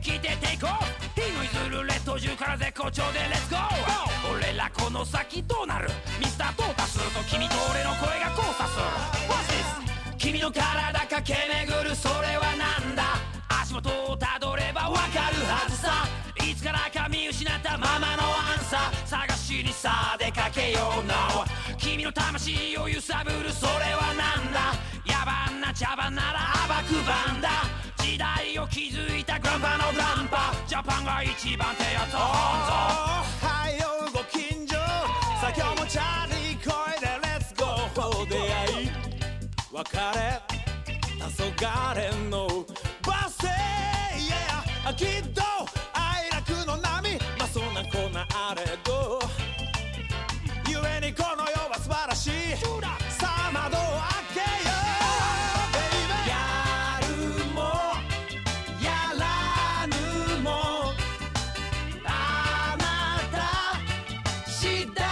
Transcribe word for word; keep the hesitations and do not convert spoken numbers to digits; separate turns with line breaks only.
着てテイクオフ日の譲る列島中から絶好調でレッツゴー俺らこの先どうなるミスタートータスと君と俺の声が交差する What's this 君の体駆け巡るそれはなんだ足元をたどればわかるはずさいつからか見失ったままのアンサー探しにさ出かけよう No 君の魂を揺さぶるそれはなんだ野蛮な茶番なら暴く番だ時代を築いたグランパのグランパジャパンが一番手やつを
はいよご近所さ今日もチャーリー声でレッツゴー出会い別れ黄昏のバス停 Yeah きっと愛楽の波まあそんなこんなあれどゆえにこの世は素晴らしいさあ窓を開けよう Baby やるもやらぬもあなた次第